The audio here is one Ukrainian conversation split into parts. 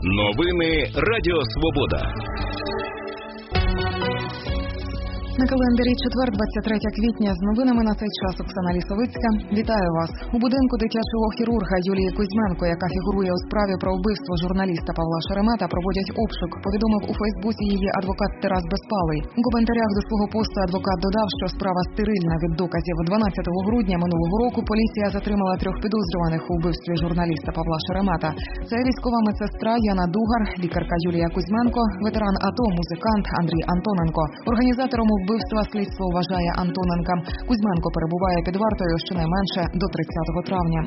Новини Радіо Свобода. На календарі четвер, 23 квітня. З новинами на цей час Оксана Лісовицька. Вітаю вас. У будинку дитячого хірурга Юлії Кузьменко, яка фігурує у справі про вбивство журналіста Павла Шеремета, проводять обшук, повідомив у Фейсбуці її адвокат Тарас Безпалий. У коментарях до свого посту адвокат додав, що справа стерильна від доказів. 12 грудня минулого року поліція затримала 3 підозрюваних у вбивстві журналіста Павла Шеремета. Це військова медсестра Яна Дугар, лікарка Юлія Кузьменко, ветеран АТО, музикант Андрій Антоненко. Організатором вбивства слідство вважає Антоненка. Кузьменко перебуває під вартою щонайменше до 30 травня.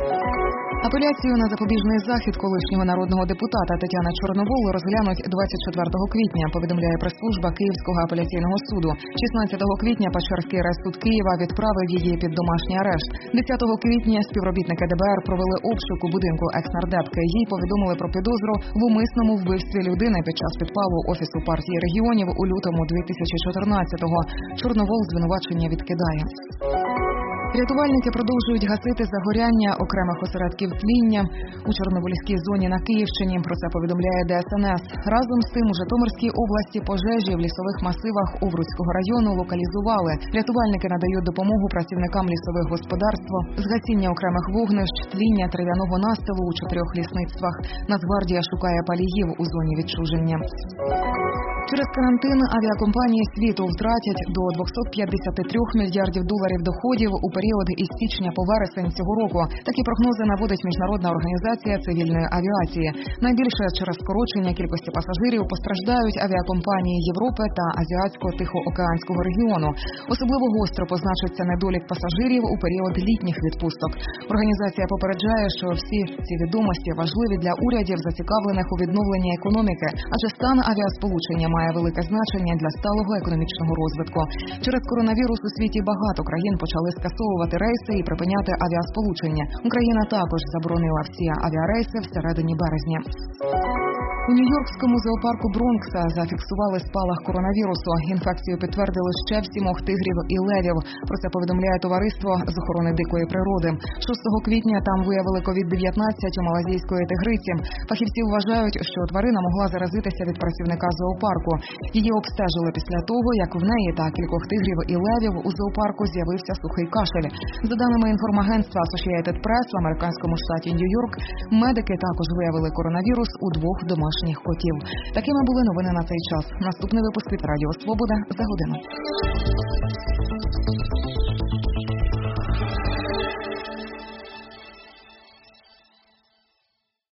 Апеляцію на запобіжний захід колишнього народного депутата Тетяни Чорновол розглянуть 24 квітня, повідомляє прес-служба Київського апеляційного суду. 16 квітня Печерський райсуд Києва відправив її під домашній арешт. 10 квітня співробітники ДБР провели обшук у будинку екс-нардепки. Їй повідомили про підозру в умисному вбивстві людини під час підпалу Офісу партії регіонів у лютому 2014-го. Чорновол звинувачення відкидає. Рятувальники продовжують гасити загоряння окремих осередків тління у Чорнобильській зоні на Київщині. Про це повідомляє ДСНС. Разом з тим у Житомирській області пожежі в лісових масивах Овруцького району локалізували. Рятувальники надають допомогу працівникам лісових господарств з гасіння окремих вогнищ, тління трав'яного настилу у 4 лісництвах. Нацгвардія шукає паліїв у зоні відчуження. Через карантин авіакомпанії світу втратять до $253 мільярдів доходів у період із січня по вересень цього року. Такі прогнози наводить Міжнародна організація цивільної авіації. Найбільше через скорочення кількості пасажирів постраждають авіакомпанії Європи та Азіатсько-Тихоокеанського регіону. Особливо гостро позначиться недолік пасажирів у період літніх відпусток. Організація попереджає, що всі ці відомості важливі для урядів, зацікавлених у відновленні економіки, адже стан авіасполучення має велике значення для сталого економічного розвитку. Через коронавірус у світі багато країн почали скасовувати рейси і припиняти авіасполучення. Україна також заборонила всі авіарейси всередині березня. У Нью-Йоркському зоопарку Бронкса зафіксували спалах коронавірусу. Інфекцію підтвердили ще в 7 тигрів і левів. Про це повідомляє Товариство з охорони дикої природи. 6 квітня там виявили COVID-19 у малазійської тигриці. Фахівці вважають, що тварина могла заразитися від працівника зоопарку. Її обстежили після того, як в неї та кількох тигрів і левів у зоопарку з'явився сухий кашель. За даними інформагентства Associated Press, в американському штаті Нью-Йорк медики також виявили коронавірус у 2 домашніх котів. Такими були новини на цей час. Наступний випуск від Радіо Свобода за годину.